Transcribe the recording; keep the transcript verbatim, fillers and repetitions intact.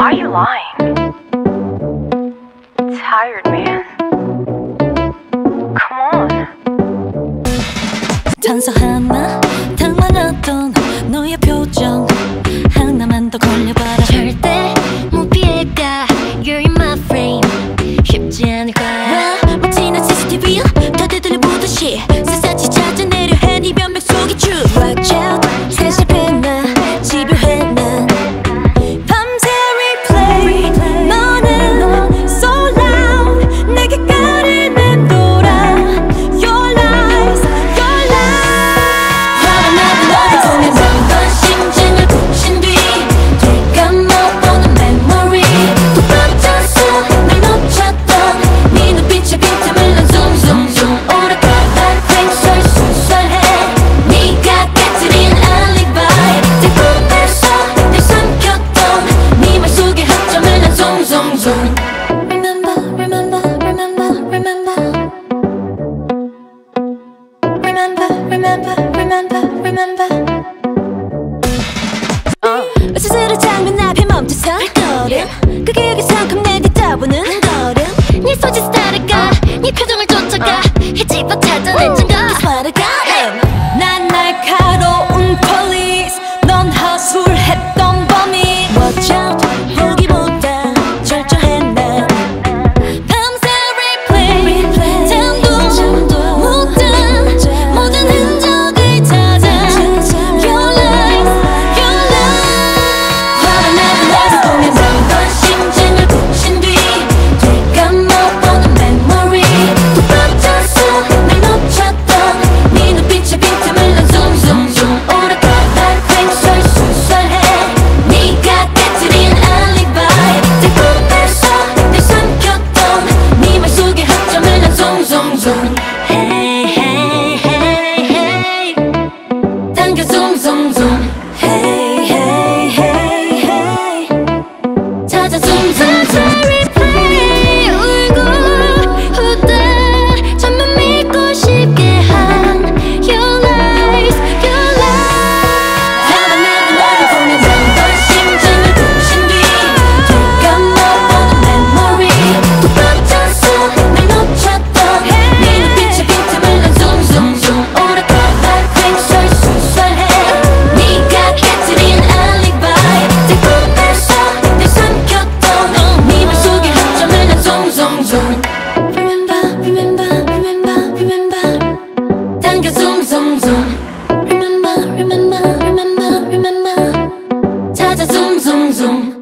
Why are you lying? Tired, man. Come on. 단서 하나 당황했던 너의 표정 하나만 더 걸려봐라. 절대 못 피해가. You're in my frame. 쉽지 않을 거야. 마치는 씨씨티비야 다들 들려보듯이 샅샅이 찾아내려 해 네 변명 속의 truth. Watch out 사실했나 집요했나 밤새 replay. 너는 so loud 내게 깔을 맴돌아. Your lies, your lies. 화가 나도 너를 보며 멈던 심장을 부신 뒤 되감아보는 memory. 또 빠졌어 날 놓쳤던 네 눈빛의 빈틈을 난 zoom zoom zoom. 오락가락 횡설수설해 네가 깨트린 alibi. 내 꿈에서 늘 삼켰던 네 말 속의 학점을 난 zoom zoom zoom. Remember, remember, remember, remember. Remember, remember, remember, remember. 스스로 장면 앞에 멈춰서 할 걸음. 그 기억이 성큼 내 뒤따보는 한 걸음. 네 손짓 따라가 네 표정을 쫓아가 헤집어 찾아낸 증거. That's what I got him. 난 날카로운 police 넌 하술했던 범인. Watch out 보기보다 절저했나 밤새 replay. 잠도 못한 모든 흔적을 찾아. Your lies, your lies. 화가 나도 너를 보며 멈던 심장을 부신 뒤 되감아보는 memory. 또 빠졌어 날 놓쳤던 네 눈빛의 빈틈을 난 zoom zoom zoom. 오락가락 횡설수설해 네가 깨트린 alibi. 내 꿈에서 늘 삼켰던 네 말 속의 학점을 난 zoom zoom zoom. Hey hey hey hey 당겨 zoom zoom zoom. Hey hey hey hey 찾아 zoom zoom zoom. replay 울고 후다 잠만 믿고 싶게 한 your lies, your lies. 화가 나도 너를 보며 멈던 심장을 부신 뒤 되감아보는 memory. 또 빠졌어 날 놓쳤던 네 눈빛의 빈틈을 난 zoom zoom zoom. 오락가락 횡설수설해 네가 깨트린 alibi. 내 꿈에서 늘 삼켰던 네 말 속의 학점을 난 zoom zoom zoom. Remember, remember, remember, remember. 당겨 zoom zoom zoom. Remember, remember, remember, remember. 찾아 zoom zoom zoom.